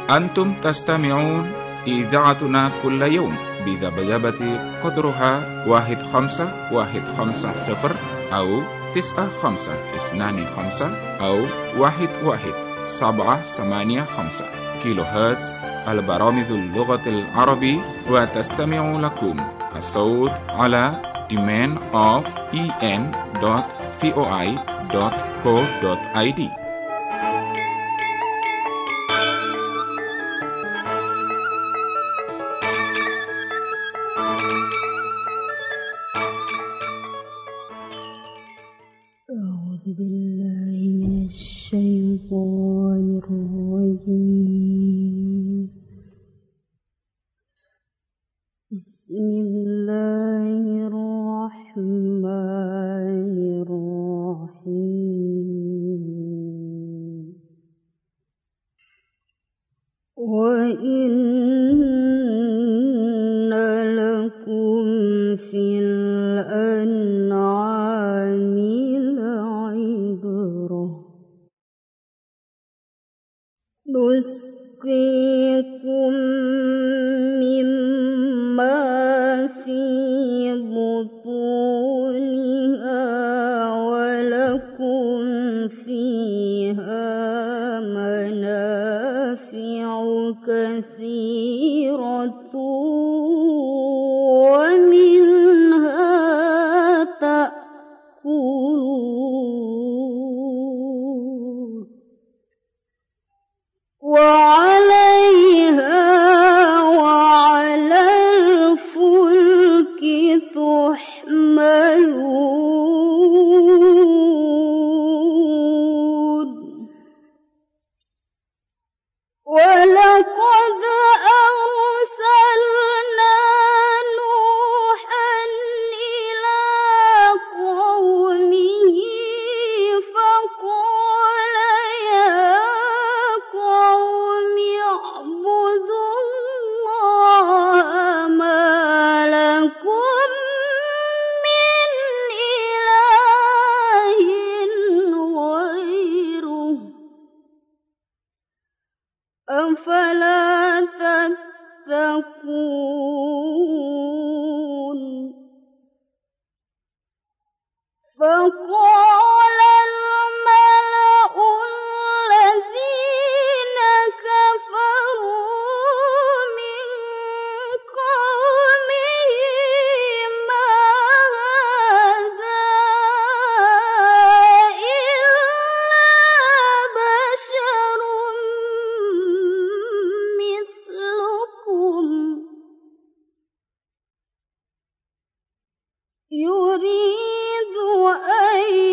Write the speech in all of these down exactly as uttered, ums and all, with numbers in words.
أنتم تستمعون إذاعتنا كل يوم بذبذبة قدرها واحد خمسة واحد خمسة صفر أو تسعة خمسة اثنان خمسة أو واحد واحد سبعة ثمانية خمسة كيلو هرتز. البرامج اللغة العربية، وتستمع لكم الصوت على demand of en dot voi dot co dot id. أعوذ بالله من الشيطان الرجيم. بسم الله الرحمن الرحيم. وإن لكم في الأنعام لعبرة، نسقيكم مما في بطونها ولكم فيها منافع كثيرة ومنها تأكلون وعليها وعلى الفلك تحملون. ولقد أرسلنا نوحا إلى قومه فقال يا قوم اعبدوا الله ما لكم من إله غيره أفلا تتقون. فقال الملأ الذين كفروا من قومه ما هذا إلا بشر مثلكم يريد أن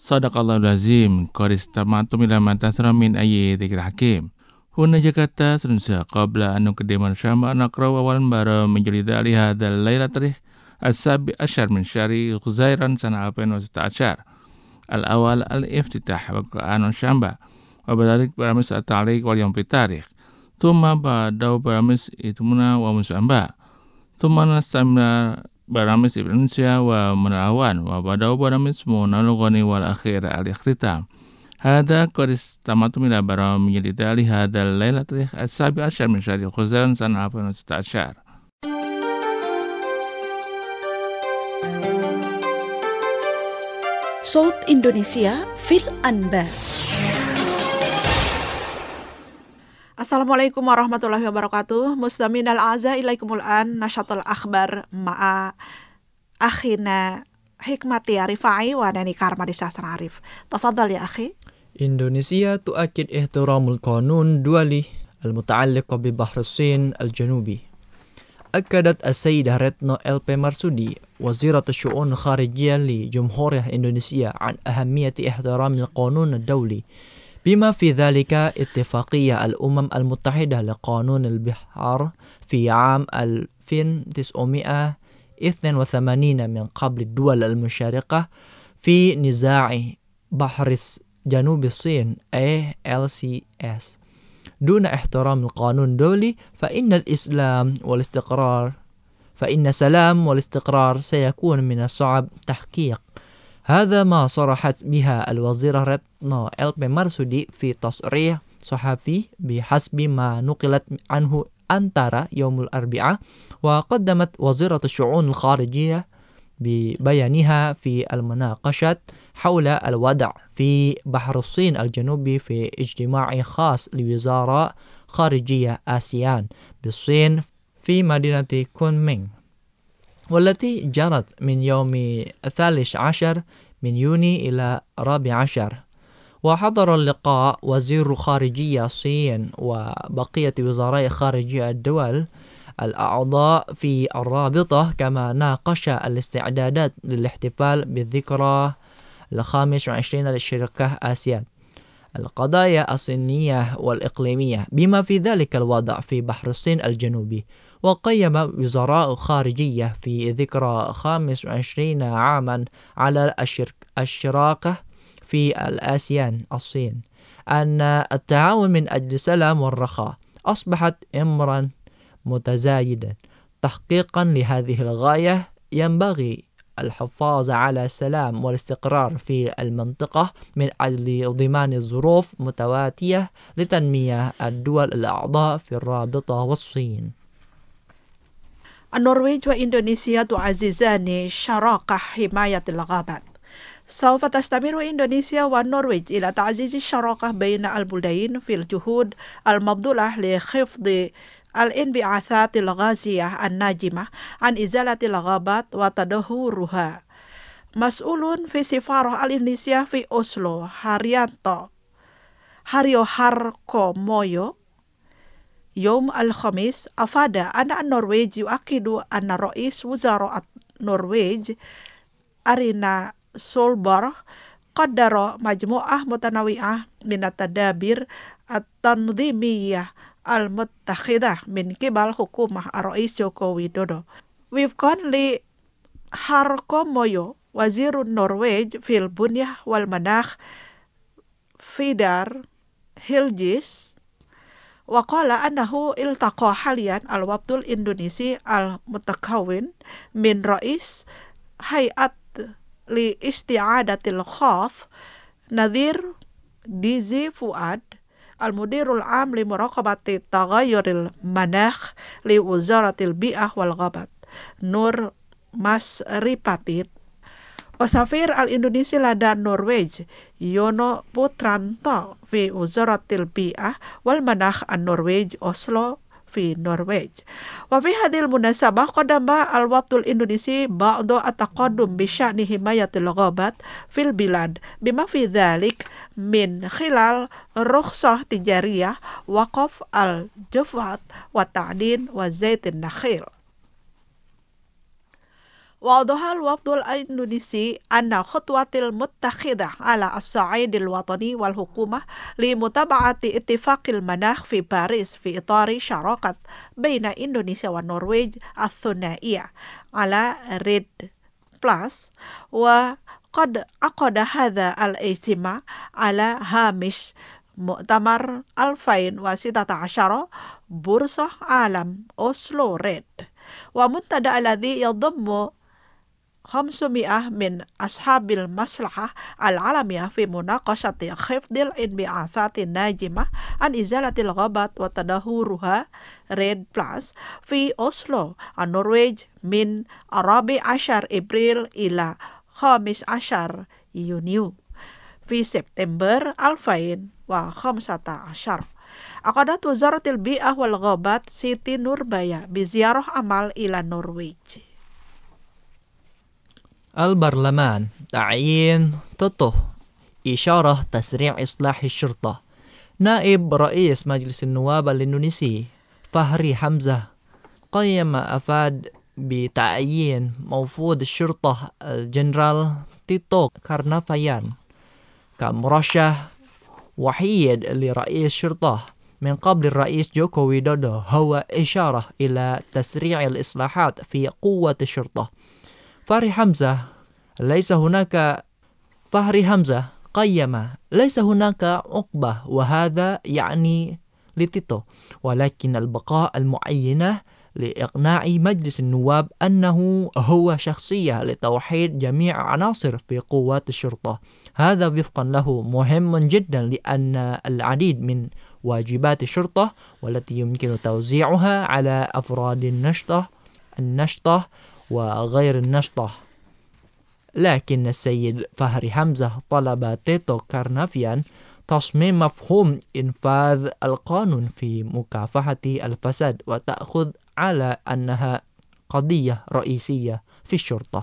Sadaqallahu lazim. Qad istama'tum ila ma tasra min ayyatil hakim. Huna Jakarta Sunsa qabla an nuqaddima syama naqra wa wal bara min jalida li hadzal lailatul as-sabi asyar min syahri Ghuzairan sana alfain wa sita asyar. Al-awal al-iftitah wa Qur'anun syamba wa badalik baramis at-ta'liq wal yawm fi tarikh. Thumma ba'dahu baramis itmuna wa musamba. Thumma nasamna baramis Indonesia wa Menerawan wa badaw baramis munalugani wal akhir al-ikhtitam. Hada qad istama'tum ila baram yalidali hada lailatul as-sabi asyar min syahri Ghuzairan sana alfain wa sita asyar. Saut Indonesia fil Anba. Assalamualaikum warahmatullahi wabarakatuh. Mustamin al-aza ilaikumul an nashatul akhbar ma'a akhina hikmati arifai wa nani karma di sastra arif. Tafadhal ya akhi. إندونيسيا تؤكد احترام القانون الدولي المتعلق ببحر الصين الجنوبي. أكدت السيدة ريتنو إل بي مرسودي وزيرة الشؤون الخارجية لجمهورية إندونيسيا عن أهمية احترام القانون الدولي، بما في ذلك اتفاقية الأمم المتحدة لقانون البحار في عام ألف وتسعمائة واثنين وثمانين من قبل الدول المشاركة في نزاع بحر جنوب الصين إيه إل سي إس. دون احترام القانون الدولي فإن الإسلام والاستقرار فإن السلام والاستقرار سيكون من الصعب تحقيق. هذا ما صرحت بها الوزيرة ريتنو إل بي مرسودي في تصريح صحفي بحسب ما نقلت عنه أنتارا يوم الأربعاء. وقدمت وزيرة الشؤون الخارجية ببيانها في المناقشة حول الوضع في بحر الصين الجنوبي في اجتماع خاص لوزراء خارجية آسيان بالصين في مدينة كونمينغ، والتي جرت من يوم الثالث عشر من يونيو إلى الرابع عشر. وحضر اللقاء وزير خارجية الصين وبقية وزراء خارجية الدول الأعضاء في الرابطة، كما ناقش الاستعدادات للاحتفال بالذكرى الخامس والعشرين للشركة آسيان، القضايا الصينية والإقليمية، بما في ذلك الوضع في بحر الصين الجنوبي. وقيم وزراء خارجية في ذكرى خامس وعشرين عاما على الشراكة في الآسيان الصين أن التعاون من أجل السلام والرخاء أصبحت أمرا متزايدا. تحقيقا لهذه الغاية ينبغي الحفاظ على السلام والاستقرار في المنطقة من أجل ضمان الظروف متواتية لتنمية الدول الأعضاء في الرابطة والصين. النرويج وإندونيسيا تعززان شراكة حماية الغابات. سوف تستمر إندونيسيا والنرويج إلى تعزيز الشراكة بين البلدين في الجهود المبذولة لخفض الانبعاثات الغازية الناجمة عن إزالة الغابات وتدهورها. مسؤول في سفارة إندونيسيا في أوسلو هاريانتو هاريو هاركو مويو يوم الخميس أفاد أن النرويج يؤكد أن رئيس وزراء النرويج أرينا سولبرغ قدر مجموعة متنوعة من التدابير التنظيمية المتخذة من قبل حكومة الرئيس جوكو ويدودو. وفقا لهاركو مويو وزير النرويج في البنية والمناخ فيدار هيلجيس، وقال أنه التقى حاليا الوفد الإندونيسي المتكون من رئيس هيئة لاستعادة الخاص نذير ديزي فؤاد، المدير العام لمراقبة تغير المناخ لوزارة البيئة والغابات نور ماسريباتي، وسفير الإندونيسي لدى النرويج يونو بوترانتو في وزارة البيئة والمناخ النرويج أوسلو في النرويج. وفي هذه المناسبة قدم الوفد الإندونيسي بعض التقدم بشأن حماية الغابات في البلاد، بما في ذلك من خلال رخصة تجارية، وقف الجفاف والتعدين وزيت النخيل. وأوضح الوفد الإندونيسي أن خطوة المتخذة على الصعيد الوطني والحكومة لمتابعة اتفاق المناخ في باريس في إطار شراكة بين إندونيسيا والنرويج الثنائية على ريد بلس، وقد عقد هذا الاجتماع على هامش مؤتمر ألفين وستة عشر بورصة عالم أوسلو ريد، ومنتدى الذي يضم خمسمائة من أصحاب المصلحة العالمية في مناقشة خفض الانبعاثات الناجمة عن إزالة الغابات وتدهورها ريد بلس في أوسلو النرويج من الرابع عشر إبريل إلى خامس عشر يونيو في سبتمبر ألفين وخمسة عشر. عقدت وزارة البيئة والغابات سيتي نوربايا بزيارة عمل إلى النرويج. البرلمان تعيين تطه إشارة تسريع إصلاح الشرطة. نائب رئيس مجلس النواب الإندونيسي فهري حمزة قيم أفاد بتعيين موفود الشرطة الجنرال تيتو كارنافيان كمرشح وحيد لرئيس شرطة من قبل الرئيس جوكو ويدودو، هو إشارة إلى تسريع الإصلاحات في قوة الشرطة. فهري حمزة ليس هناك فهري حمزة قيم ليس هناك عقبة، وهذا يعني لتيتو، ولكن البقاء المعينة لإقناع مجلس النواب أنه هو شخصية لتوحيد جميع عناصر في قوات الشرطة. هذا وفقا له مهم جدا، لأن العديد من واجبات الشرطة والتي يمكن توزيعها على أفراد النشطة النشطة وغير النشطة. لكن السيد فهري حمزة طلب تيتو كارنافيان تصميم مفهوم إنفاذ القانون في مكافحة الفساد، وتأخذ على أنها قضية رئيسية في الشرطة.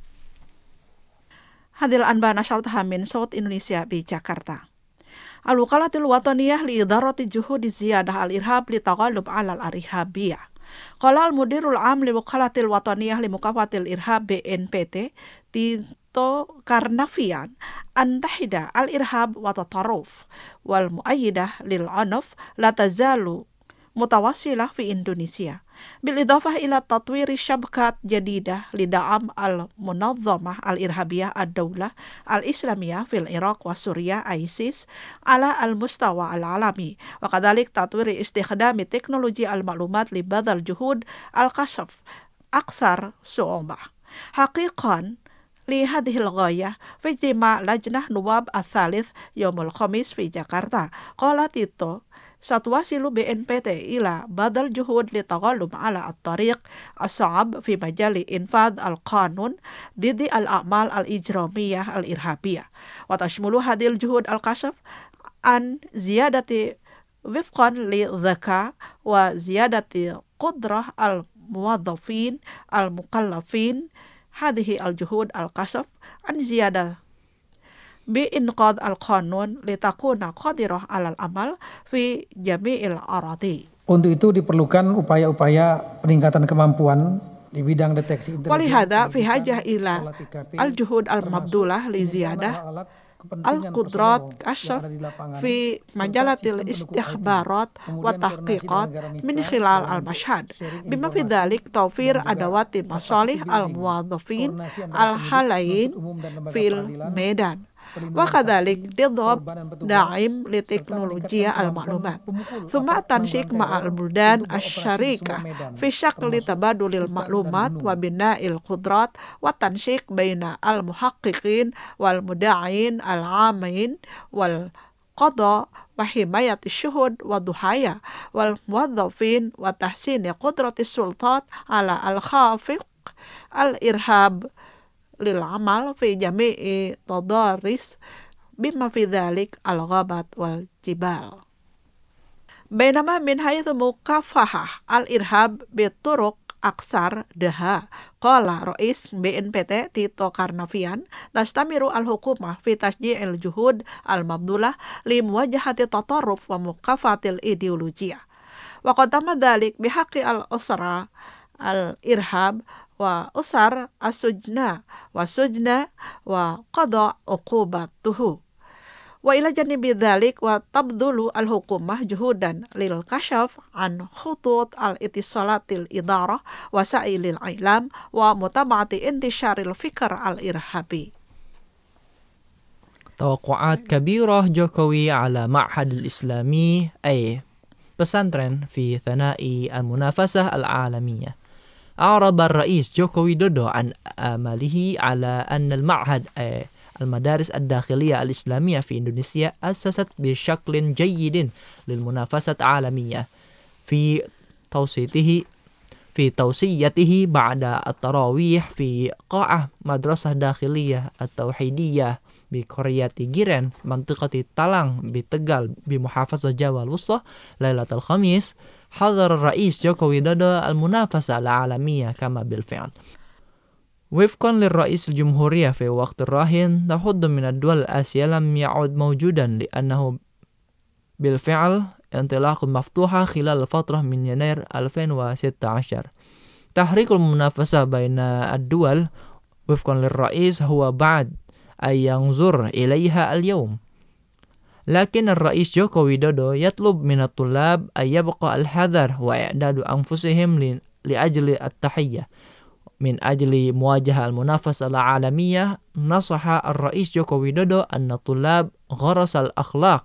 هذه الأنباء نشرتها من صوت إندونيسيا بجاكرتا. الوكالة الوطنية لإدارة جهود الزيادة الإرهاب للتغلب على الإرهابية. قال المدير العام للوكالة الوطنية لمكافحة الإرهاب بي إن بي تي تيتو كارنافيان أن تحدى الإرهاب والتطرف والمؤيدة للعنف لا تزال متواصلة في إندونيسيا، بالإضافة إلى تطوير شبكات جديدة لدعم المنظمة الإرهابية الدولة الإسلامية في العراق وسوريا آيسيس على المستوى العالمي، وكذلك تطوير استخدام تكنولوجيا المعلومات لبذل جهود الكشف أكثر صعوبة. حقيقة لهذه الغاية في اجتماع لجنة نواب الثالث يوم الخميس في جاكرتا، قال تيتو ستواصل بي إن بي تي إلى بذل جهود للتغلب على الطريق الصعب في مجال إنفاذ القانون ضد الأعمال الإجرامية الإرهابية، وتشمل هذه الجهود الكشف عن زيادة وفقا للذكاء وزيادة قدرة الموظفين المكلفين. هذه الجهود الكشف عن زيادة بإنقاذ القانون لتكون قادرة على العمل في جميع الأراضي. Untuk itu diperlukan upaya-upaya peningkatan kemampuan di bidang deteksi intelijen. ولهذا في حاجة إلى الجهود المبذولة لزيادة القدرات كشف في مجالات الاستخبارات والتحقيقات من خلال المشهد، بما في ذلك توفير أدوات مصالح الموظفين الحاليين في الميدان، وكذلك تضرب داعم لتكنولوجيا المعلومات، ثم التنسيق مع البلدان الشريكة في شكل تبادل المعلومات وبناء القدرات، والتنسيق بين المحققين والمدعين العامين والقضاء وحماية الشهود والضحايا والموظفين، وتحسين قدرة السلطات على الخافق الإرهاب للعمل في جميع تضاريس بما في ذلك الغابات والجبال. بينما من حيث مكافحة الإرهاب بطرق أكثر دها، قال رئيس بي إن بي تي تيتو كارنافيان تستمر الحكومة في تشجيع الجهود المبذولة لمواجهة التطرف ومكافحة الإيديولوجيا، وقد تم ذلك بحق الأسرة al-irhab wa usar as-sujna wa sujna wa qada uqubatuhu. Wa ila janibi dzalik wa tabdulu al-hukumah juhudan lil kashaf an khutut al-ittisalatil idarah wa sa'ilil ilam wa mutaba'ati intisharil fikr al-irhabi. توقعات كبيرة جوكوي على معهد الإسلامي أي pesantren في ثناء المنافسة العالمية. أعرب الرئيس جوكو ويدودو عن آماله على أن المعهد أي المدارس الداخلية الإسلامية في إندونيسيا أسست بشكل جيد للمنافسة العالمية في توصيته في توصيته بعد التراويح في قاعة مدرسة داخلية التوحيدية بقرية جيران منطقة تالان بتجال بمحافظة جاوا الوسطى ليلة الخميس. حضر الرئيس جوكو ويدودو المنافسة العالمية كما بالفعل. وفقا للرئيس الجمهورية في وقت الراهن تحد من الدول الآسية لم يعد موجودا لأنه بالفعل انطلاق مفتوحة خلال الفترة من يناير ألفين وستة عشر. تحريك المنافسة بين الدول وفقا للرئيس هو بعد أن ينظر إليها اليوم. لكن الرئيس جوكو ويدودو يطلب من الطلاب أن يبقى الحذر وإعداد أنفسهم لأجل التحية. من أجل مواجهة المنافسة العالمية نصح الرئيس جوكو ويدودو أن الطلاب غرس الأخلاق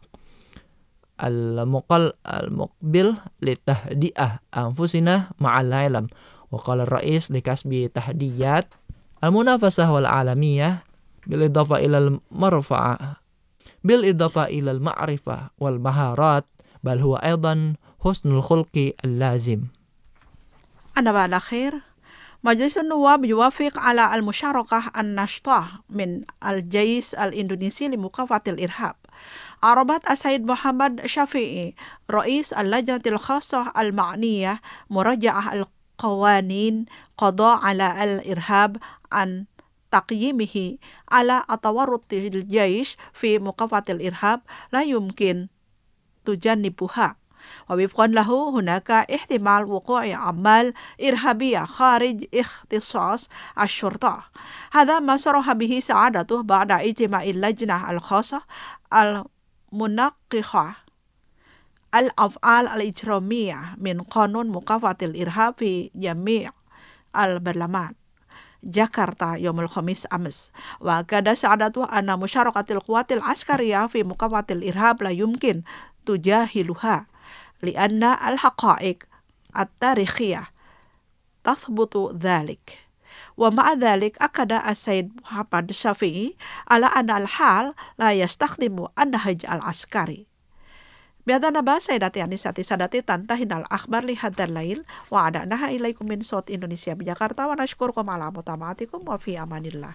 المقل المقبل لتهدئة أنفسنا مع العلم. وقال الرئيس لكسب تحديات المنافسة والعالمية بالإضافة إلى المرفعة بالإضافة إلى المعرفة والمهارات بل هو أيضا حسن الخلق اللازم. أنا بعد خير مجلس النواب يوافق على المشاركة النشطة من الجيش الإندونيسي لمكافحة الإرهاب. أعربت السيد محمد شافعي رئيس اللجنة الخاصة المعنية مراجعة القوانين قضاء على الإرهاب عن تقييمه على التورط الجيش في مكافحة الإرهاب لا يمكن تجنبها. ووفقا له هناك احتمال وقوع أعمال إرهابية خارج اختصاص الشرطة. هذا ما صرح به سعادته بعد اجتماع اللجنة الخاصة المنقحة الأفعال الإجرامية من قانون مكافحة الإرهاب في جميع البرلمان جاكرتا يوم الخميس أمس. وأكد سعادته أن مشاركة القوات العسكرية في مكافحة الإرهاب لا يمكن تجاهلها لأن الحقائق التاريخية تثبت ذلك. ومع ذلك أكد السيد محمد شافعي على أن الحال لا يستخدم النهج العسكري. بهذا نبأ سيداتي أنساتي سادتي تنتهينا الأخبار لهذا الليل وأعدناها إليكم من صوت إندونيسيا بجاكرتا ونشكركم على متابعتكم وفي أمان الله.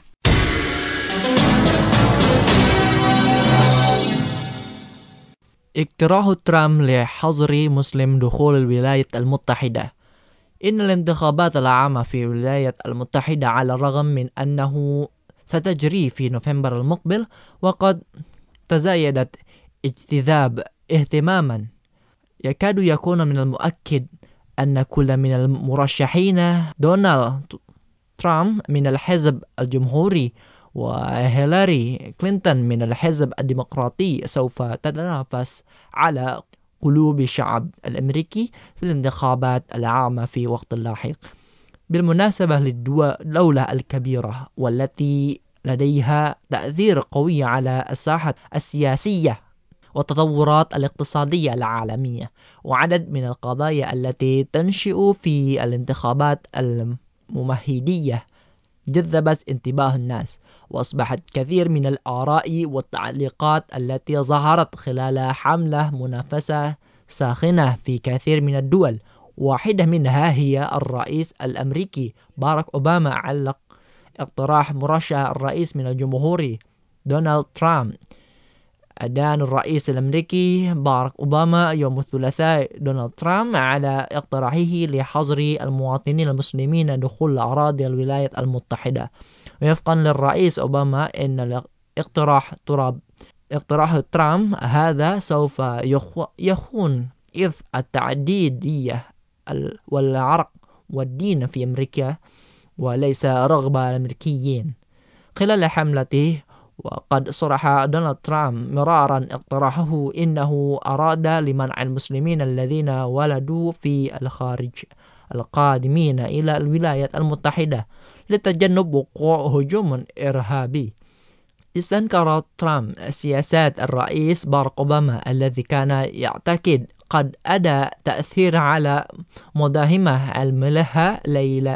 اقتراح ترامب لحظر مسلم دخول الولايات المتحدة. إن الانتخابات العامة في الولايات المتحدة على الرغم من أنه ستجري في نوفمبر المقبل وقد تزايدت اجتذاب اهتماما، يكاد يكون من المؤكد أن كل من المرشحين دونالد ترامب من الحزب الجمهوري وهيلاري كلينتون من الحزب الديمقراطي سوف تتنافس على قلوب الشعب الأمريكي في الانتخابات العامة في وقت لاحق. بالمناسبة للدولة الكبيرة والتي لديها تأثير قوي على الساحة السياسية والتطورات الاقتصادية العالمية وعدد من القضايا التي تنشئ في الانتخابات الممهدية جذبت انتباه الناس، وأصبحت كثير من الآراء والتعليقات التي ظهرت خلال حملة منافسة ساخنة في كثير من الدول. واحدة منها هي الرئيس الأمريكي باراك أوباما علق اقتراح مرشح الرئيس من الجمهوري دونالد ترامب. أدان الرئيس الأمريكي باراك أوباما يوم الثلاثاء دونالد ترامب على اقتراحه لحظر المواطنين المسلمين دخول أراضي الولايات المتحدة. وفقا للرئيس أوباما إن الاقتراح تراب اقتراح ترامب هذا سوف يخون إذ التعددية والعرق والدين في أمريكا وليس رغبة الأمريكيين. خلال حملته وقد صرح دونالد ترامب مرارا اقتراحه إنه أراد لمنع المسلمين الذين ولدوا في الخارج القادمين إلى الولايات المتحدة لتجنب وقوع هجوم إرهابي. استنكر ترامب سياسات الرئيس باراك أوباما الذي كان يعتقد قد أدى تأثير على مداهمة الملهى ليلى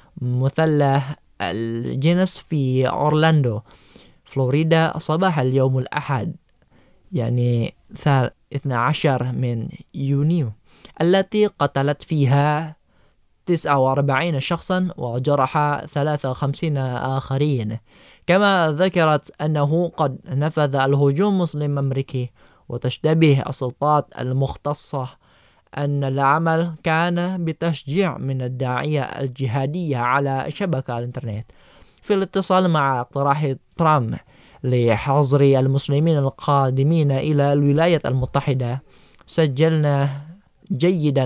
مثلث الجنس في أورلاندو فلوريدا صباح اليوم الأحد يعني اثني عشر من يونيو التي قتلت فيها تسعة وأربعين شخصا وجرح ثلاثة وخمسين آخرين. كما ذكرت أنه قد نفذ الهجوم مسلم أمريكي وتشتبه السلطات المختصة أن العمل كان بتشجيع من الداعية الجهادية على شبكة الإنترنت. في الاتصال مع اقتراح ترامب لحظر المسلمين القادمين إلى الولايات المتحدة سجلنا جيدا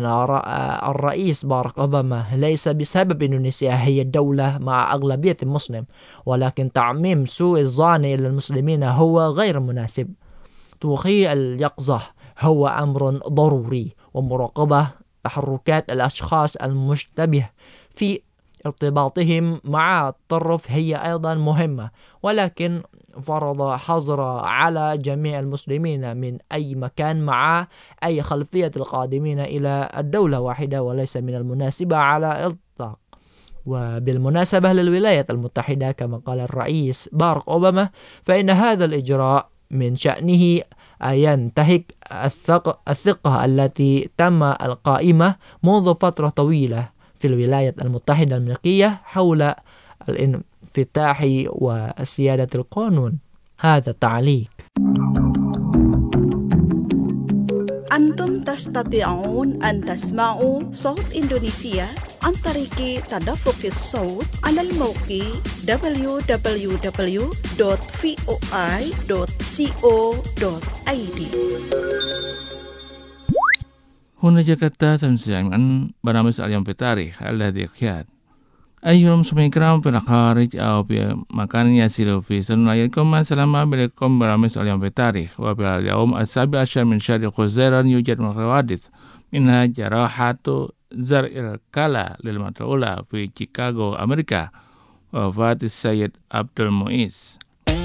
الرئيس باراك أوباما ليس بسبب إندونيسيا هي الدولة مع أغلبية مسلم، ولكن تعميم سوء الظن إلى المسلمين هو غير مناسب. توخي اليقظة هو أمر ضروري، ومراقبة تحركات الأشخاص المشتبه في ارتباطهم مع التطرف هي أيضا مهمة، ولكن فرض حظر على جميع المسلمين من أي مكان مع أي خلفية القادمين إلى الدولة واحدة وليس من المناسبة على الإطلاق. وبالمناسبة للولايات المتحدة كما قال الرئيس باراك أوباما فإن هذا الإجراء من شأنه أن ينتهك الثقة التي تم القائمة منذ فترة طويلة في الولايات المتحدة الأمريكية حول الانفتاح وسيادة القانون. هذا تعليق. أنتم تستطيعون أن تسمعوا صوت إندونيسيا عن طريق تدفق الصوت على الموقع دبليو دبليو دبليو دوت فوي دوت كو دوت اي دي. هنا جاكرتا سنسيان برنامج اليوم في التاريخ الذي يحيط أيها المسلمين الكرام في الخارج أو في مكان يسير في سنواتكم. السلام عليكم برنامج اليوم في التاريخ. وفي اليوم السابع عشر من شهر خزيران يوجد حوادث منها جراحة زرع الكلى للمرة الأولى في شيكاغو أمريكا وفاة السيد عبد المعيز.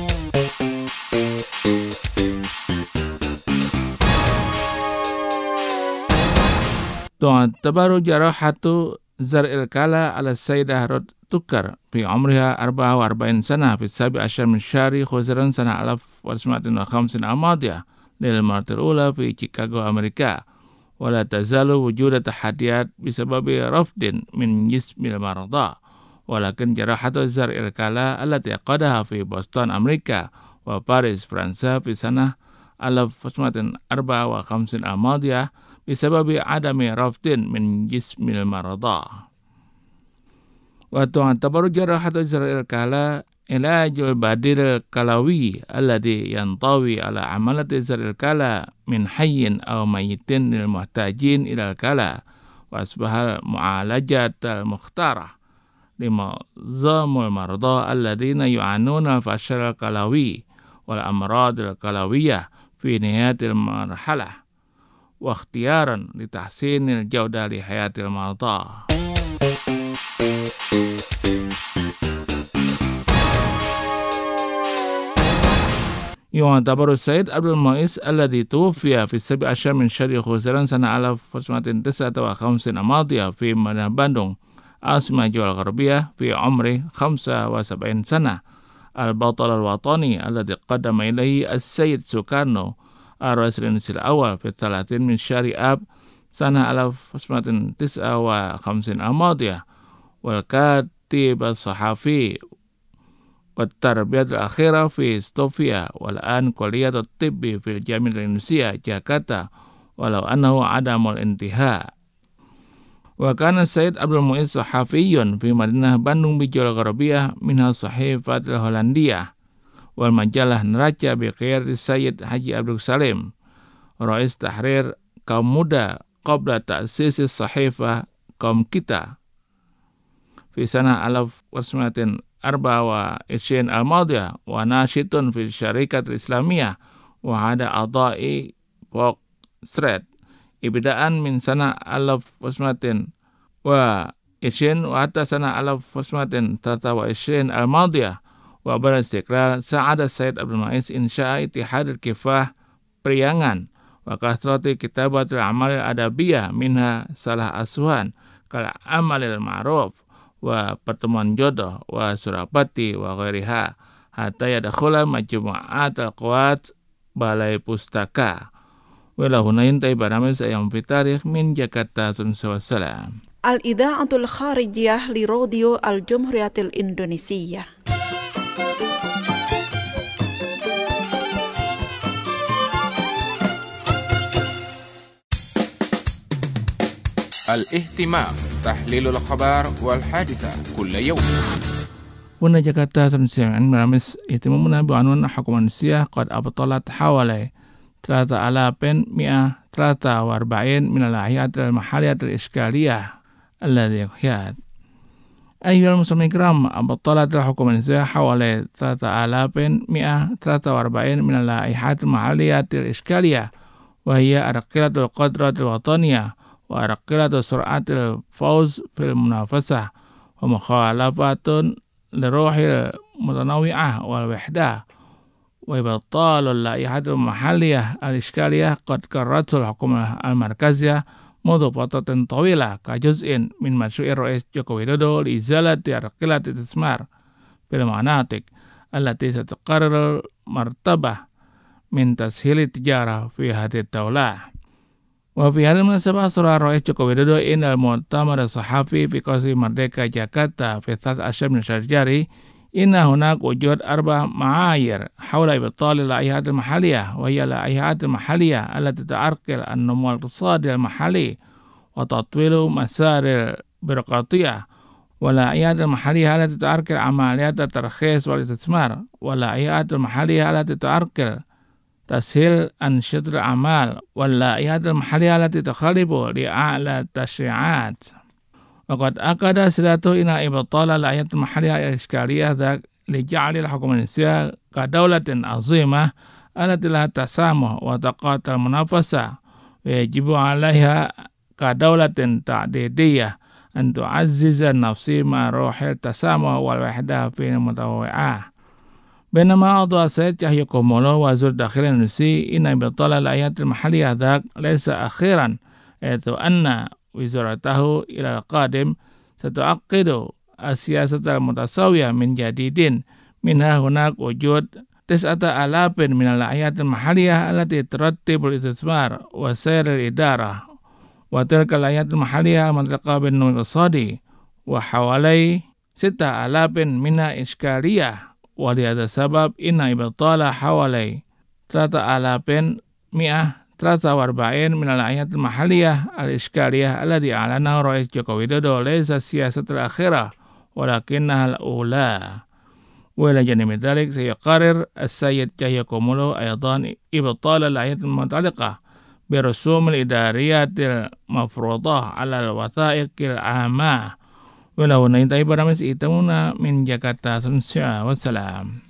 تعتبر جراحة زرع الكلى على السيدة رود توكر في عمرها أربعة وأربعين سنة في السابع عشر من شهر خزيران سنة ألف وتسعمائة وخمسين الماضية للمرة الأولى في شيكاغو أمريكا، ولا تزال وجود تحديات بسبب رفض من جسم المرضى، ولكن جراحة زرع الكلى التي عقدها في بوسطن أمريكا وباريس فرنسا في سنة ألف وتسعمائة وأربعة وخمسين الماضية بسبب عدم رفض من جسم المرضى. وتعتبر جراحة زرع الكلى علاج البديل الكلوي الذي ينطوي على عملية زرع الكلى من حي أو ميت للمحتاجين إلى الكلى، وأصبح المعالجة المختارة لمعظم المرضى الذين يعانون الفشل الكلوي والأمراض الكلوية في نهاية المرحلة، واختيارا لتحسين الجودة لحياة المرضى. يعتبر السيد عبد المعيز الذي توفي في السابع عشر من شهر خزيران سنة ألف وتسعمائة وتسعة وخمسين الماضية في مدينة باندونغ عاصمة الجزائر الغربية في عمر خمسة وسبعين سنة البطل الوطني الذي قدم إليه السيد سوكارنو الرئيس الإندونيسي الأول في الثلاثين من شهر آب سنة ألف وتسعمائة وتسعة وخمسين الماضية، والكاتب الصحفي والتربية الأخيرة في ستوفيا، والآن كلية الطب في الجامعة الإندونيسية جاكرتا، ولو أنه عدم الانتهاء. وكان السيد عبد المعيز صحفي في مدينة باندونغ بالجزائر الغربية، منها صحيفة الهولندية والمجلة نراca بقيادة السيد حاجي عبد السلام رئيس تحرير kaum muda قبل تأسيس الصحيفة kaum kita fi sana alaf wasmatin arba wa isyin al-madiyah wa nashitun fi syarikat islamiyah wa ada adai fok sred ibdaan min sana alaf wasmatin wa isyin wa hatta sana alaf wasmatin tata wa isyin al-madiyah wa bal istiqlal sa'ada Said Abdul Ma'is insya'a itihad al-kifah Priangan wa kathrati kitabatul amal adabiyah minha salah asuhan kal amalil ma'ruf wa pertemuan jodoh wa surapati wa ghairiha hatta yadkhula majmu'at al-quwat balai pustaka wala hunain tay baramis ayam fi tarikh min Jakarta sallallahu wasallam. Al-Idha'atul Kharijiyah li Radio Al-Jumhuriyatil Indonesia. الاهتمام تحليل الأخبار والحادثة كل يوم. Huna Jakarta Sensian Meramis ihtimamuna bi'anwan hak manusia qad abtalat hawalai ثلاثة آلاف مئة وثلاثة وأربعين من الأحياء المحلية الإشكالية الذي يحيات. أيها المسلمين الكرام، أبطلت الحكومة النسائية حوالي ثلاثة آلاف مئة وثلاثة وأربعين من اللائحات المحلية الإشكالية، وهي أرقلة القدرة الوطنية وأرقلة سرعة الفوز في المنافسة ومخالفة لروح المتنوعة والوحدة وإبطال اللائحات المحلية الإشكالية قد قررته الحكومة المركزية منذ فترة طويلة كجزء من مشروع الرئيس جوكو ويدودو لإزالة أرقلة الاستثمار في المناطق التي ستقرر مرتبة من تسهيل التجارة في هذه الدولة. وفي هذه المناسبة أصدر الرئيس جوكو ويدودو إن المؤتمر الصحفي في قصر مردeka جاكرتا في الثالث عشر من الشهر الجاري إن هناك وجود أربع معايير حول إبطال اللائحات المحلية، وهي اللائحات المحلية التي تعرقل النمو الاقتصادي المحلي وتطويل مسار البيروقراطية، واللائحات المحلية التي تعرقل عمليات الترخيص والاستثمار، واللائحات المحلية التي تعرقل تسهيل أنشطة الأعمال، واللائحات المحلية التي تخالف لأعلى التشريعات. وقد أكد سيادته إن إبطال اللائحات المحلية الإشكالية ذاك لجعل الحكومة النسائية كدولة عظيمة التي لها تسامح وتقاطع المنافسة، ويجب عليها كدولة تعددية أن تعزز النفس مع روح التسامح والوحدة في المتنوعات. بينما أوضح السيد يحيى كومولو وزير الداخلية الإندونيسي إن إبطال اللائحات المحلية ذاك ليس أخيرا، حيث أن وزارته إلى القادم ستعقد السياسة المتساوية من جديد، منها هناك وجود تسعة آلاف من اللائحات المحلية التي ترتب الاستثمار وسير الإدارة، وتلك اللائحات المحلية المتعلقة بالنمو الاقتصادي، وحوالي ستة آلاف منها إشكالية. ولهذا السبب إن إبطال حوالي ثلاثة آلاف مئة ثلاثة وأربعين من اللائحات المحلية الإشكالية الذي أعلنه الرئيس جوكو ويدودو ليس السياسة الأخيرة ولكنها الأولى. وإلى جانب ذلك سيقرر السيد يحيى كومولو أيضا إبطال اللائحات المتعلقة بالرسوم الإدارية المفروضة على الوثائق العامة. وله نينتهي برامج إتمونا من جاكرتا سنسيا والسلام.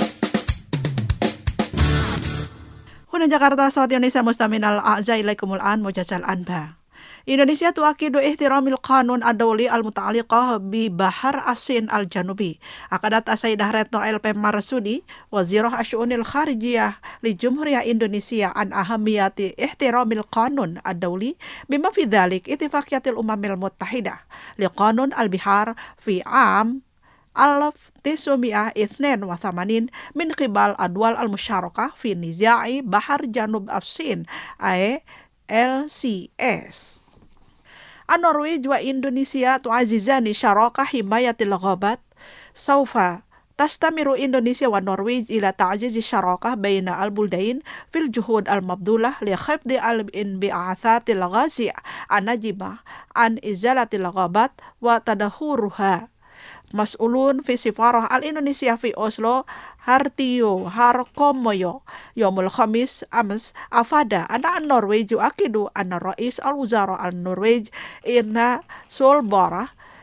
Huna Jakarta Saat Indonesia Mustamin al-A'za ilaikumul an mujazal anba. Indonesia tuakidu ihtiramil qanun ad-dawli al-muta'alliqah bi Bahar Asin al-Janubi. Akadat Asaidah Retno L P Marsudi, Wazirah Asy'unil Kharijiyah li Jumhuriyah Indonesia an ahamiyati ihtiramil qanun ad-dawli bima fi dzalik ittifaqiyatil umamil muttahidah li qanun al-bihar fi am alaf tisumiyah ithnen wa thamanin min qibal adwal al-musyarakah fi niza'i Bahar Janub Afsin A L C S. An-Norwij wa Indonesia tu'azizani syaraka himayatil ghabat saufa tastamiru Indonesia wa Norwij ila ta'zizi syarakah baina al-buldain fil juhud al-mabdulah li khifdi al-inbi'athatil ghazi' an-najimah an izalatil ghabat wa tadahuruha. Mas'ulun fi sifarah al-Indonesia fi Oslo Hartiyo Harkomoyo Yomul Khamis Ams afada ana Norway akidu anna Rais al-Wuzara al-Norway Irna Solbara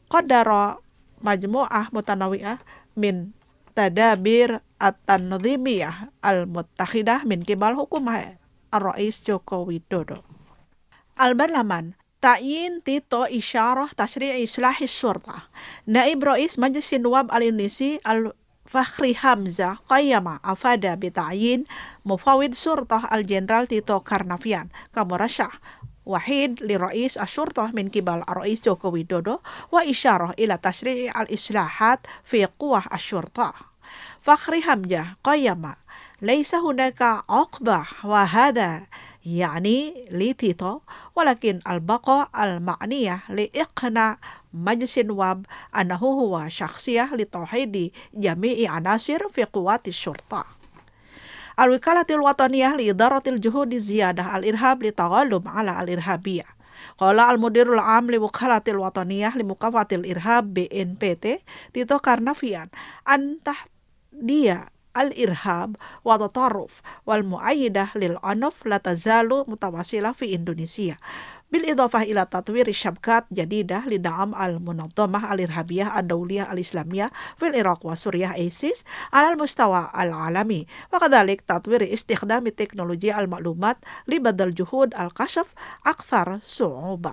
qadara majmu'ah mutanawi'ah min tadabir at-tanzimiyah al-muttakhidah min kibal hukumah ar-Rais Joko Widodo. Al-Barlaman ta'yin tito isyarah tasyri' islahi syurta. Naib Rais Majlis Nuwab al-Indonesia al-Fakhri Hamzah qayyama afada bita'yin mufawid syurtah al-Jenderal Tito Karnavian kamurasyah wahid li Rais asyurtah min kibal ar-Rais Joko Widodo wa isyarah ila tasyri' al-islahat fi quwah asyurtah. Fakhri Hamzah qayyama laysa hunaka aqbah wa hadha يعني لتيتو ولكن البقاء المعنية لإقناع مجلس النواب أنه هو شخصية لتوحيد جميع عناصر في قوات الشرطة. الوكالة الوطنية لإدارة الجهود الزيادة الإرهاب للتغلب على الإرهابية. قال المدير العام لوكالة الوطنية لمكافحة الإرهاب بي إن بي تي تيتو كارنافيان أن تحدية الإرهاب والتطرف والمؤيدة للعنف لا تزال متواصلة في إندونيسيا بالإضافة إلى تطوير شبكات جديدة لدعم المنظمة الإرهابية الدولية الإسلامية في العراق وسوريا أيسيس على المستوى العالمي وكذلك تطوير استخدام تكنولوجيا المعلومات لبذل جهود الكشف أكثر صعوبة.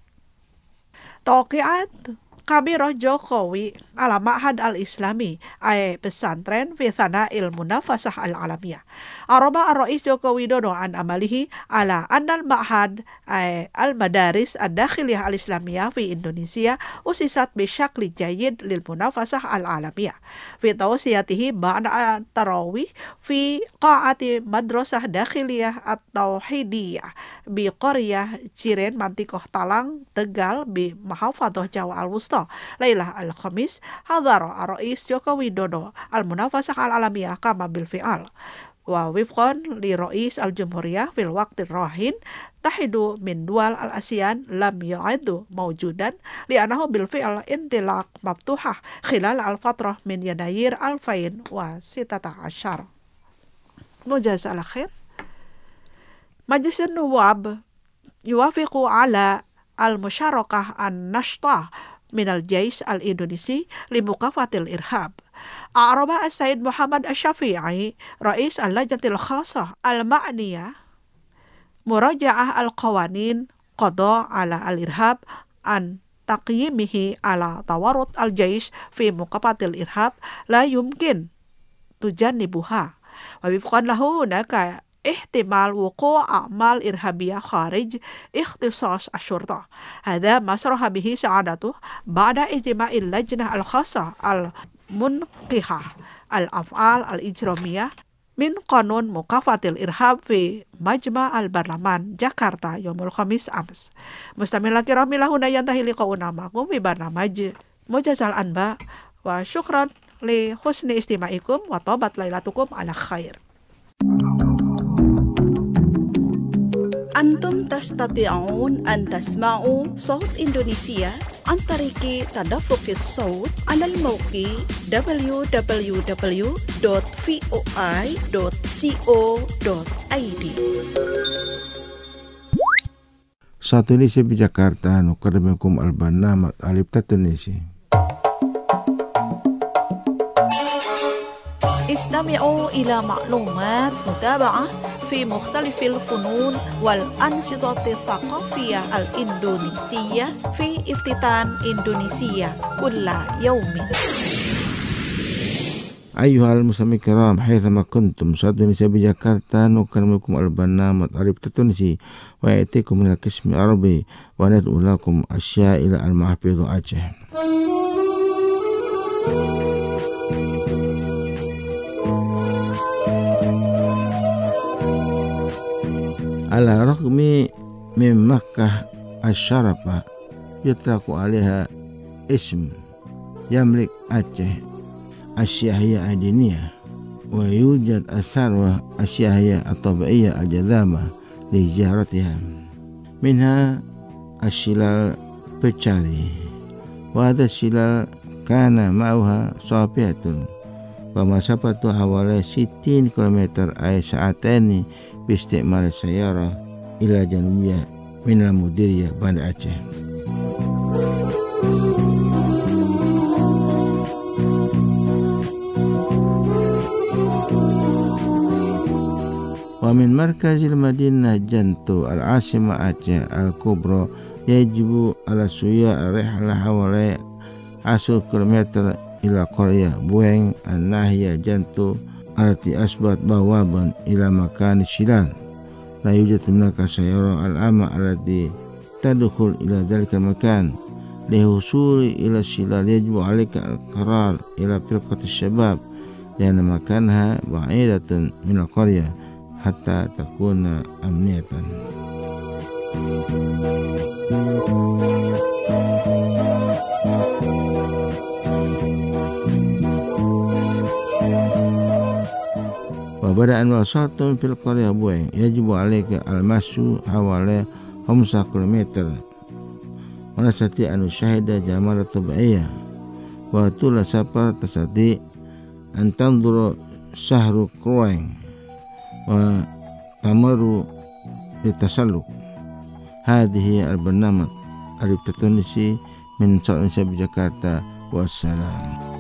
توقيعات Kabiro Jokowi ala Ma'had al-Islami ay pesantren fi thana'il munafasah al-alamiyah. Araba ar-Rais Joko Widodo an amalihi ala annal Ma'had ay al-Madaris ad-Dakhiliyah al-Islamiyah fi Indonesia usisat bisyakli jayid lil munafasah al-alamiyah. Fi tawsiyatihi ba'da tarawih fi qa'ati madrasah dakhiliyah at-tauhidiyah bi qaryah Ciren Mantikoh Talang Tegal bi Mahafadhah Jawa al-Wusta Lailah al-Khamis hadara ar-Rais Joko Widodo al-munafasah al-alamiyah kama bil fi'al wa wifqan li Rais al-Jumhuriyah fil waqti rahin tahidu min dual al-ASEAN lam yu'addu mawjudan li'anahu bil fi'al intilaq maftuhah khilal al-fatrah min yanayir alfain wa sitata asyar. Mujazza al-khair. Majlis Nuwab yuwafiqu ala al-musyarakah an-nashtah من الجيش الإندونيسي لمكافحة الإرهاب. أعرب السيد محمد الشافعي رئيس اللجنة الخاصة المعنية مراجعة القوانين قضاء على الإرهاب عن تقييمه على تورط الجيش في مكافحة الإرهاب لا يمكن تجنبها ووفقا له هناك احتمال وقوع أعمال إرهابية خارج اختصاص الشرطة. هذا ما صرح به سعادته بعد اجتماع اللجنة الخاصة المنقحة الأفعال الإجرامية من قانون مكافحة الإرهاب في مجمع البرلمان جاكرتا يوم الخميس أمس. مستمعينا الكرام إلى هنا ينتهي لقاؤنا معكم في برنامج موجز الأنباء وشكرا لحسن استماعكم وطابت ليلتكم على خير. Antum tastati'un an tasma'u Saut Indonesia an tariki tadaffuqis saut alal mawqi w w w dot voi dot co dot i d. Satu Indonesia di Jakarta nukadamikum al-barnamaj alif Indonesia. استمعوا إلى معلومات متابعة في مختلف الفنون والأنشطة الثقافية الإندونيسية في افتتان إندونيسيا كل يوم. أيها المستمعين الكرام حيثما كنتم سعد إندونيسيا بجاكرتا نكرمكم البرنامج عربي تونسي ويأتيكم من القسم العربي وندعو لكم أشياء إلى المحفظ أجه. على رغم من مكة الشرفة يطلق عليها اسم يملك أجه السياحية الدينية ويوجد الثروة السياحية الطبيعية الجذابة لزيارتها منها الشلال بتشاري وهذا الشلال كان معها صافية ومسافته حوالي ستين كيلومتر أي ساعتين باستعمال السيارة إلى جنوبية من المديرية بند أعشى. ومن مركز المدينة جنتو العاصمة أعشى الكبرى يجب على السياح الرحلة حوالي عشرة كيلومتر إلى قرية بوين الناحية جنتو التي أصبحت بوابا إلى مكان الشلال. لا يوجد هناك سيارة العامة التي تدخل إلى ذلك المكان. للوصول إلى الشلال يجب عليك القرار إلى فرقة الشباب لأن مكانها بعيدة من القرية حتى تكون أمنية. وبعد أن وصلتم في القرية بوين يجب عليك المشي حوالي خمسة كيلومتر ونستطيع أن نشاهد جمال طبيعية. وطول السفر تستطيع أن تنظر شهر كروين وتمر بالتسلق. هذه هي البرنامج التونسي من صوت إندونيسيا بجاكرتا والسلام.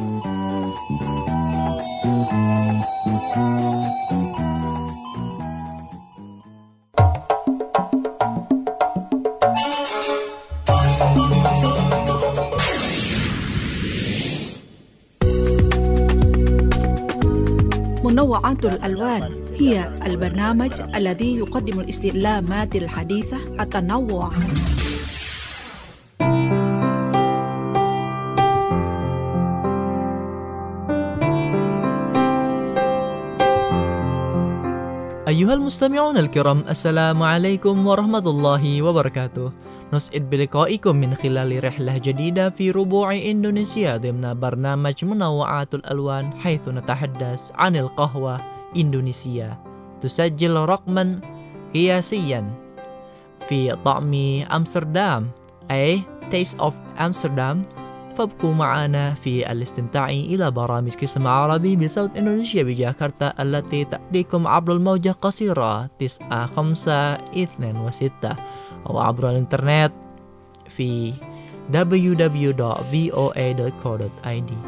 منوعات الألوان هي البرنامج الذي يقدم الاستعلامات الحديثة التنوع. أيها المستمعون الكرام، السلام عليكم ورحمة الله وبركاته. نسعد بلقائكم من خلال رحلة جديدة في ربوع إندونيسيا ضمن برنامج منوعات الألوان، حيث نتحدث عن القهوة إندونيسيا. تسجل رقما قياسيا في طعم أمستردام، أي Taste of Amsterdam. فابقوا معنا في الاستمتاع إلى برامج قسم عربي بصوت إندونيسيا بجاكرتا التي تأتيكم عبر الموجة قصيرة تسعة خمسة اثنين وستة أو عبر الإنترنت في دبليو دبليو دبليو دوت في او اي دوت كو دوت اي دي.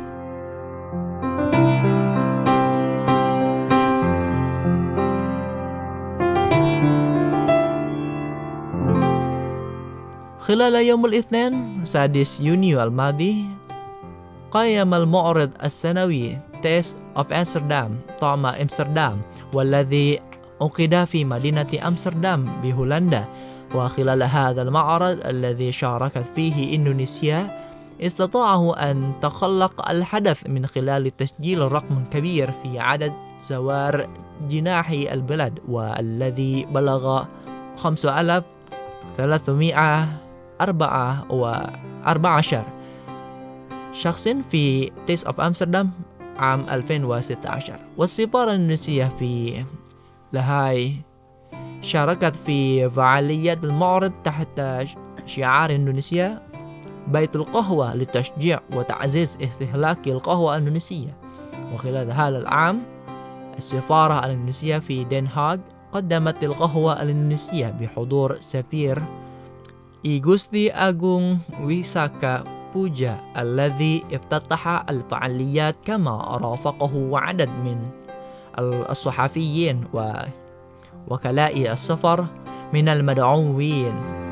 خلال يوم الاثنين سادس يونيو الماضي قام المعرض السنوي Taste of Amsterdam طعم أمستردام، والذي عقد في مدينة أمستردام بهولندا. وخلال هذا المعرض الذي شاركت فيه إندونيسيا استطاعوا أن تخلق الحدث من خلال تسجيل رقم كبير في عدد زوار جناحي البلد، والذي بلغ خمسة آلاف وثلاثمائة وأربعة عشر شخص في Taste of Amsterdam عام ألفين وستة عشر. والسفارة الإندونيسية في لاهاي شاركت في فعاليات المعرض تحت شعار إندونيسيا بيت القهوة لتشجيع وتعزيز استهلاك القهوة الإندونيسية. وخلال هذا العام السفارة الإندونيسية في دين هاغ قدمت القهوة الإندونيسية بحضور سفير إيغوستي أغون ويساكا بوجا الذي افتتح الفعاليات، كما رافقه عدد من الصحفيين ووكلاء السفر من المدعوين.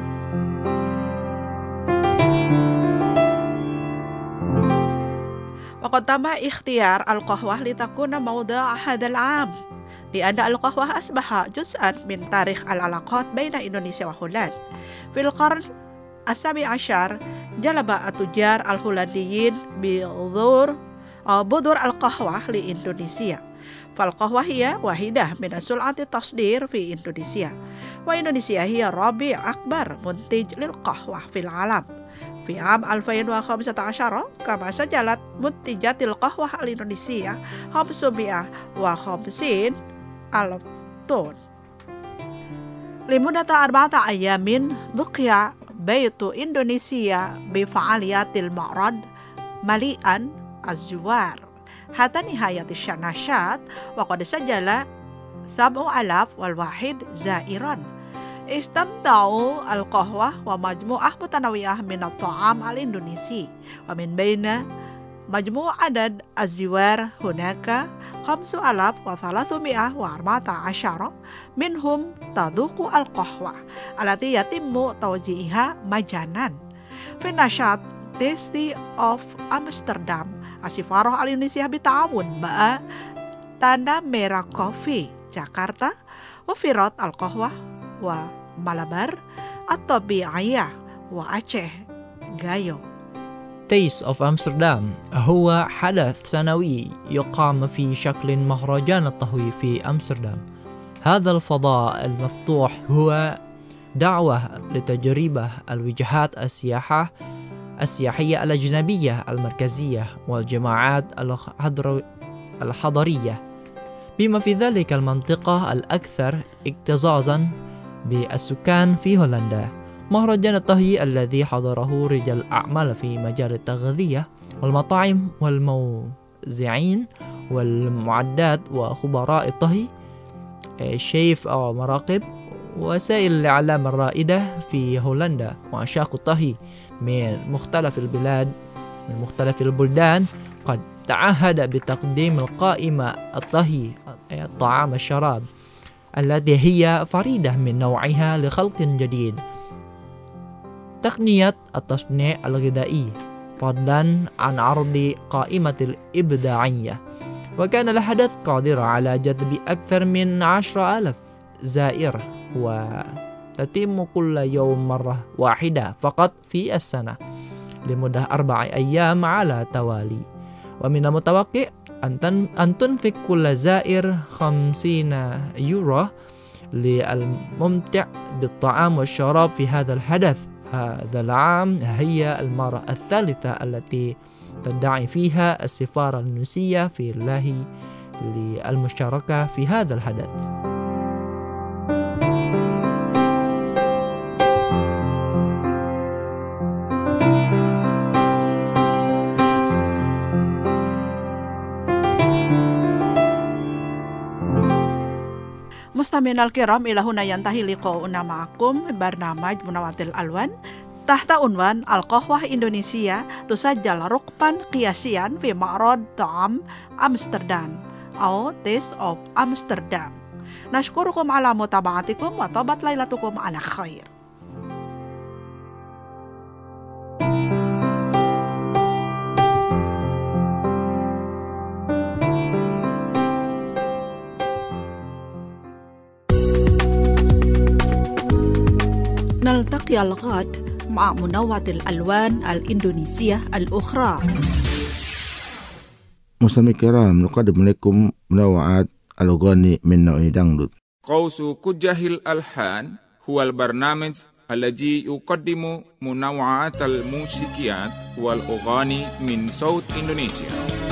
وقد تم اختيار القهوة لتكون موضوع هذا العام لأن القهوة أصبح جزءا من تاريخ العلاقات بين إندونيسيا وهولندا. في القرن السابع عشر جلب التجار الهولنديين بذور بذور القهوة لإندونيسيا، فالقهوة هي واحدة من سلعة التصدير في إندونيسيا، وإندونيسيا هي رابع أكبر منتج للقهوة في العالم. في عام ألفين وخمسة عشر كما سجلت منتجات القهوة الإندونيسية خمسمائة وخمسين ألف طن. لمدة أربعة أيام بقي بيت إندونيسيا بفعاليات المعرض مليئا الزوار حتى نهاية النشاط، وقد سجل سبعة آلاف والواحد زائرا استمتعوا القهوة ومجموعة متنوعة من الطعام الإندونيسي. ومن بين مجموع عدد الزوار هناك khamsu alaf wa thalathumi'ah wa arba'ata asyara minhum tadhuqu al-qahwa allati yatimmu tawji'iha majanan fi nashat Tasty of Amsterdam Asifaroh al-Indonesia bita'awun ba'a Tanda Merah Coffee Jakarta wa Firat al-Qahwah wa Malabar at-Tabi'iyah wa Aceh Gayo. Taste of Amsterdam هو حدث سنوي يقام في شكل مهرجان الطهي في أمستردام. هذا الفضاء المفتوح هو دعوة لتجربة الوجهات السياحة السياحية الأجنبية المركزية والجماعات الحضرية بما في ذلك المنطقة الأكثر اكتظاظا بالسكان في هولندا. مهرجان الطهي الذي حضره رجال أعمال في مجال التغذية والمطاعم والموزعين والمعدات وخبراء الطهي شيف أو مراقب وسائل الإعلام الرائدة في هولندا وعشاق الطهي من مختلف البلاد من مختلف البلدان قد تعهد بتقديم القائمة الطهي الطعام الشراب التي هي فريدة من نوعها لخلق جديد تقنية التصنيع الغذائي فضلا عن عرض قائمة الإبداعية. وكان الحدث قادر على جذب أكثر من عشرة آلاف زائر وتتم كل يوم مرة واحدة فقط في السنة لمدة أربع أيام على توالي. ومن المتوقع أن تنفق كل زائر خمسين يورو للممتع بالطعام والشراب في هذا الحدث. هذا العام هي المرة الثالثة التي تدعي فيها السفارة الروسية في الله للمشاركة في هذا الحدث. Mustami'in al-kiram ila huna yantahi liqa'una ma'akum barnamaj Munawatil Alwan tahta unwan Al-Qahwah Indonesia tusajjal rukban qiyasian fi ma'rad ta'am Amsterdam atau Taste of Amsterdam. Nashkurukum ala mutaba'atikum wa tabat lailatukum ala khair. نلتقي الغد مع منوعة الألوان الإندونيسية الأخرى. مستمعي الكرام نقدم لكم منوعات الأغاني من نوع دangdut. قوس كجه الألحان هو البرنامج الذي يقدم منوعات الموسيقيات والأغاني من صوت إندونيسيا.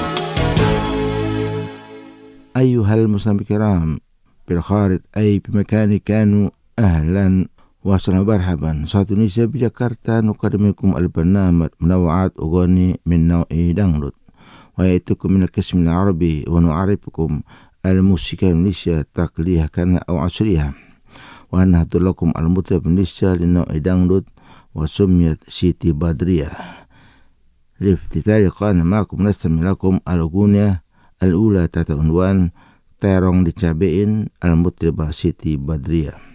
أيها المستمعين الكرام بالخارج أي بمكان كانوا أهلا وسهلا مرحبا. صوت Indonesia di Jakarta نقدمكم البرنامج منوعات أغاني من نوع دangdut ويأتيكم من القسم العربي ونعرفكم الموسيقى الإندونيسية تقليدها كان أو عصريها ونهضر لكم المطرب الإندونيسية للنوع دangdut وسميت سيتي بدرية. لافتتاح لقاءنا معكم نستمع لكم الأغنية الأولى تحت عنوان Terong Dicabein المطربة سيتي بدرية.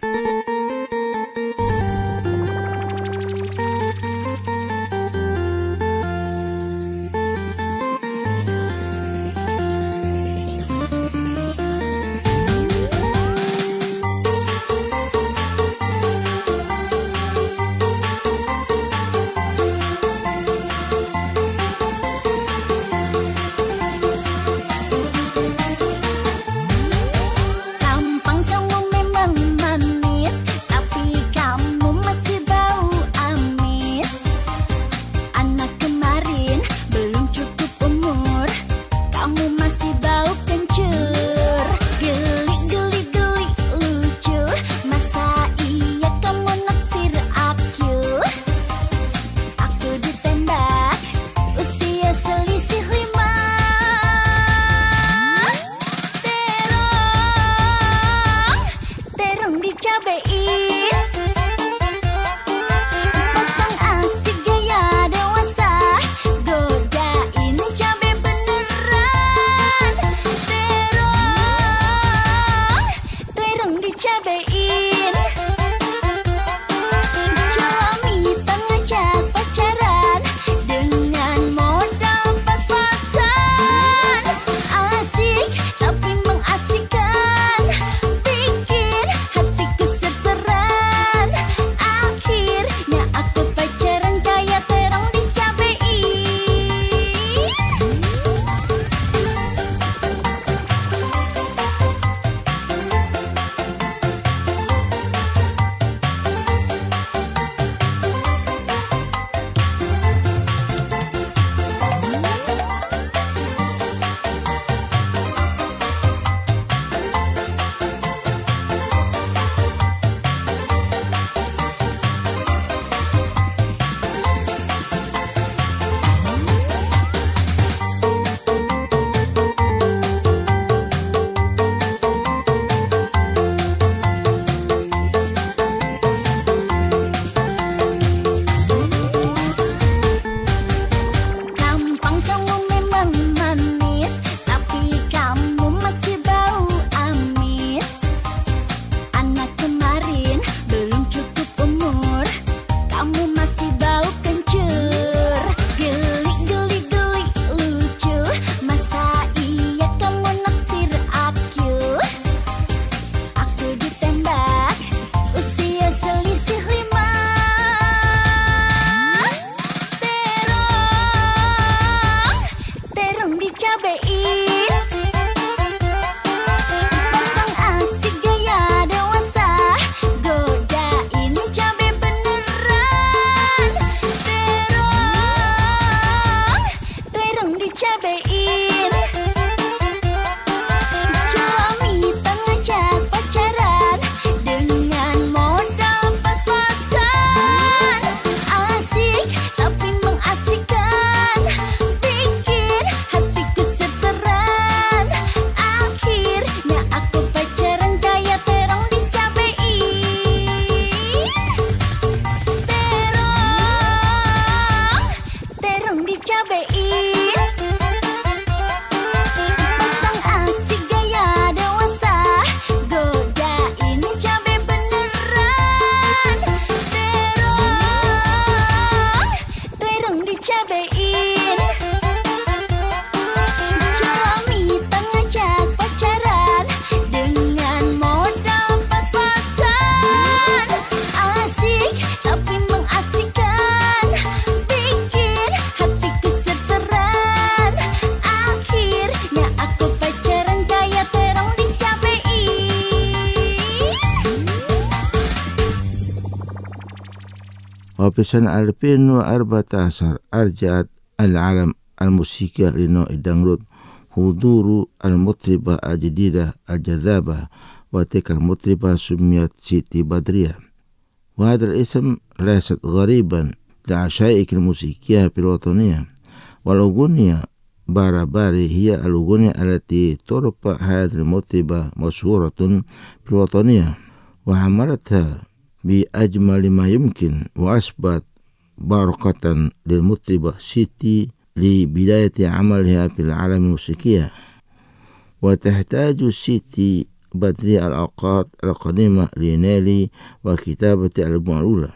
Tampang kamu memang manis. Aku pacaran kaya terong dicapei. وفي سنة ألفين وأربعة عشر أرجعت العالم الموسيقى لنوع الدنغروت حضور المطربة الجديدة الجذابة، وتلك المطربة سميت سيتي بدرية. وهذا الاسم ليست غريبا لعشائق الموسيقى في الوطنية، والأغنية باراباري هي الأغنية التي ترفع هذه المطربة مشهورة في الوطنية، وعملتها بأجمل ما يمكن، وأثبت بركة للمطربة سيتي لبداية عملها في العالم الموسيقي. وتحتاج سيتي بدرية الأوقات القديمة لنيل وكتابة الألبوم الأولى.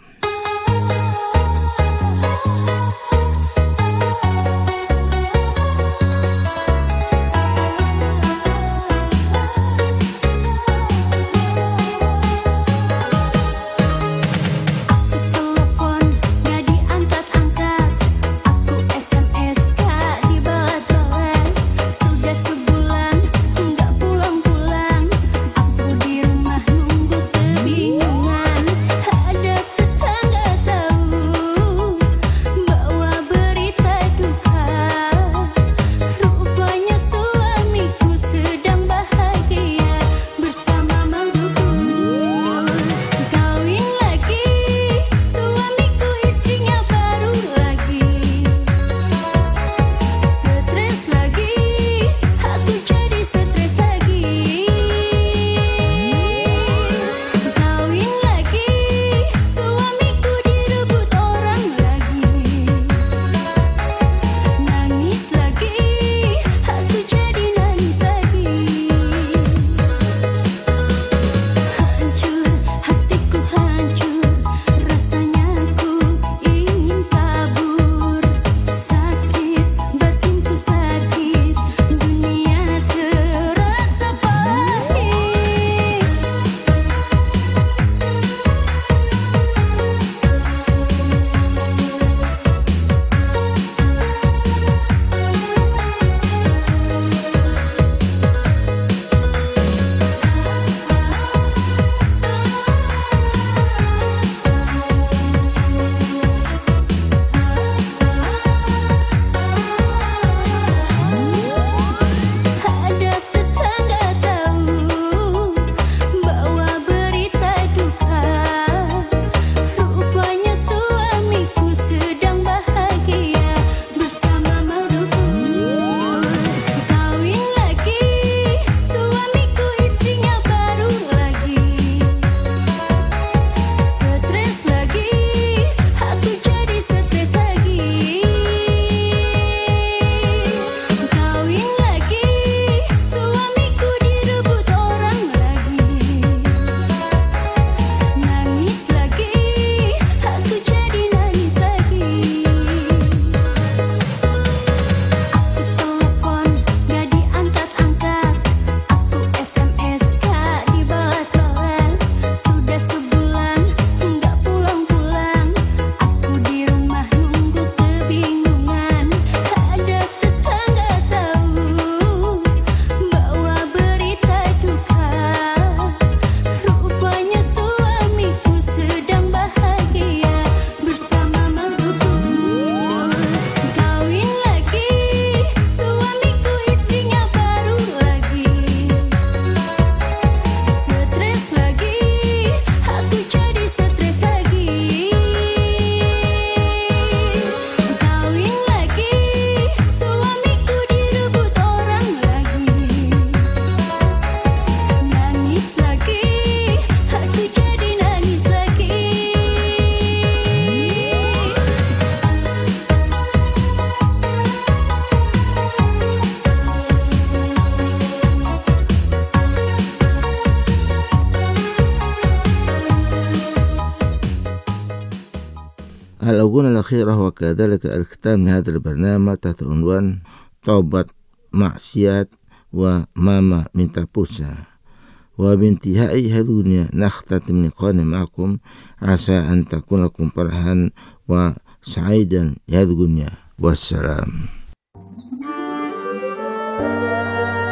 الأغنية الأخيرة وكذلك الختام لهذا البرنامج تحت عنوان توبة معصيات وماما من تابوسا. وبانتهاء هذه الأغنية نختتم لقاءنا معكم، عسى أن تكون لكم فرحا وسعيدا لهذه الأغنية، والسلام.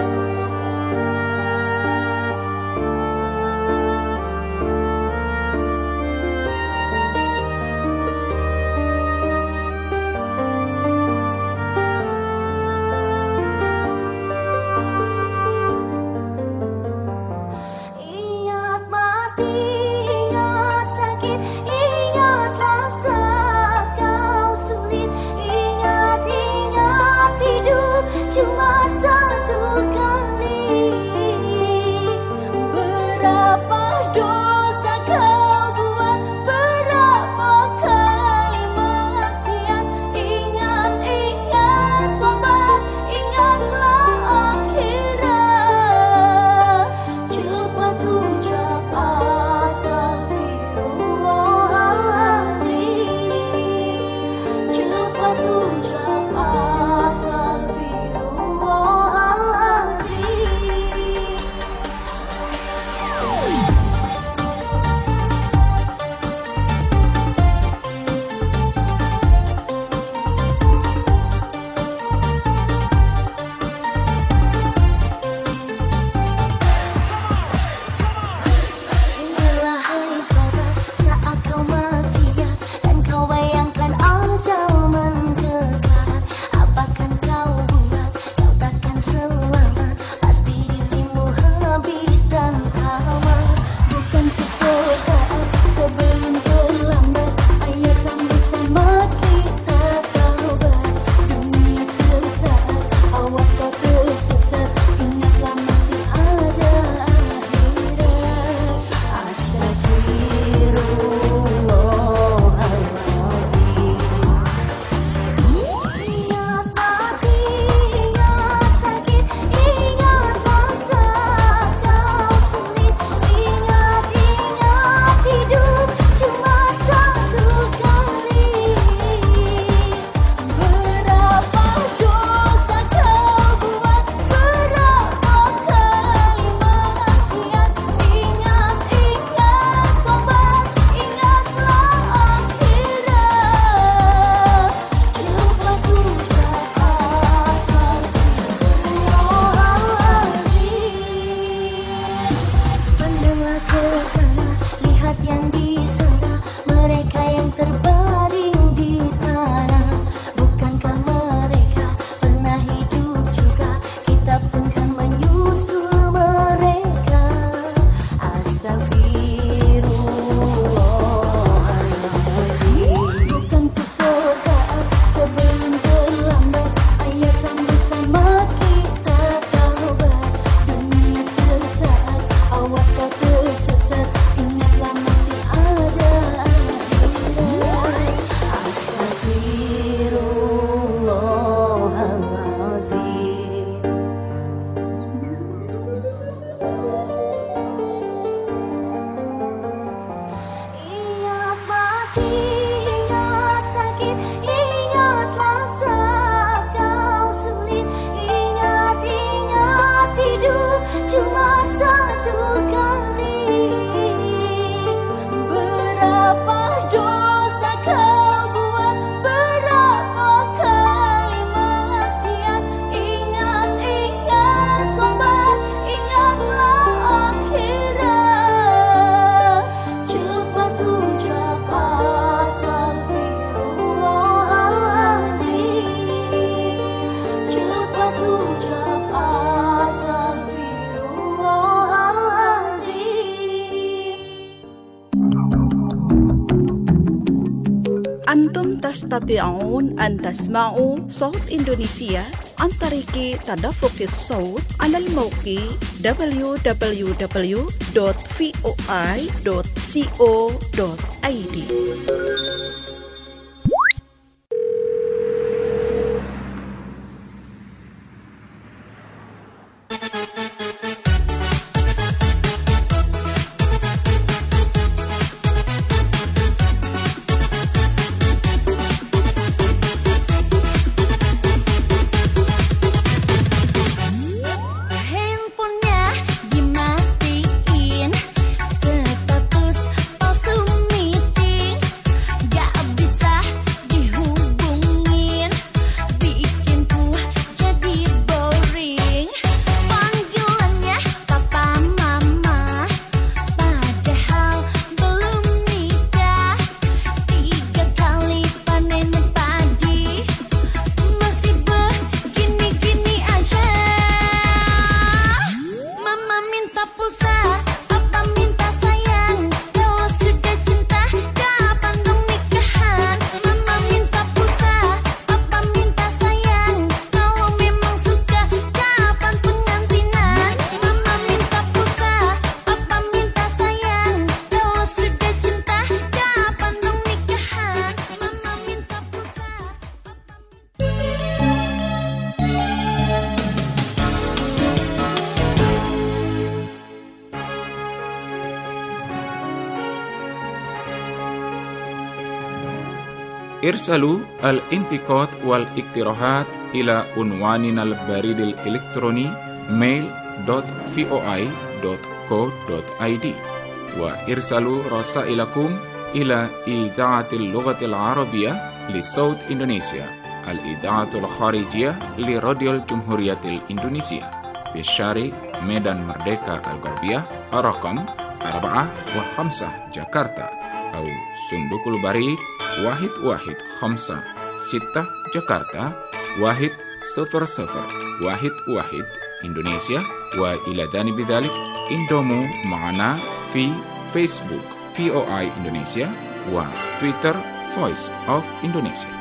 تستطيعون أن تسمعوا صوت إندونيسيا عن طريق تدفق الصوت على الموقع دبليو دبليو دبليو دوت في او اي دوت كو دوت اي دي. ارسلوا الانتقاد والاقتراحات إلى عنواننا البريد الإلكتروني mail dot v o i dot co dot i d وارسلوا رسائلكم إلى إذاعة اللغة العربية لصوت إندونيسيا الإذاعة الخارجية لراديو الجمهورية الإندونيسية في الشارع ميدان مردeka الغربية رقم أربعة وخمسة جاكرتا أو صندوق البريد واحد واحد خمسة ستة جاكرتا واحد صفر صفر واحد واحد إندونيسيا. وإلى جانب ذلك انضموا معنا في فيسبوك في او اي إندونيسيا وتويتر Voice of Indonesia.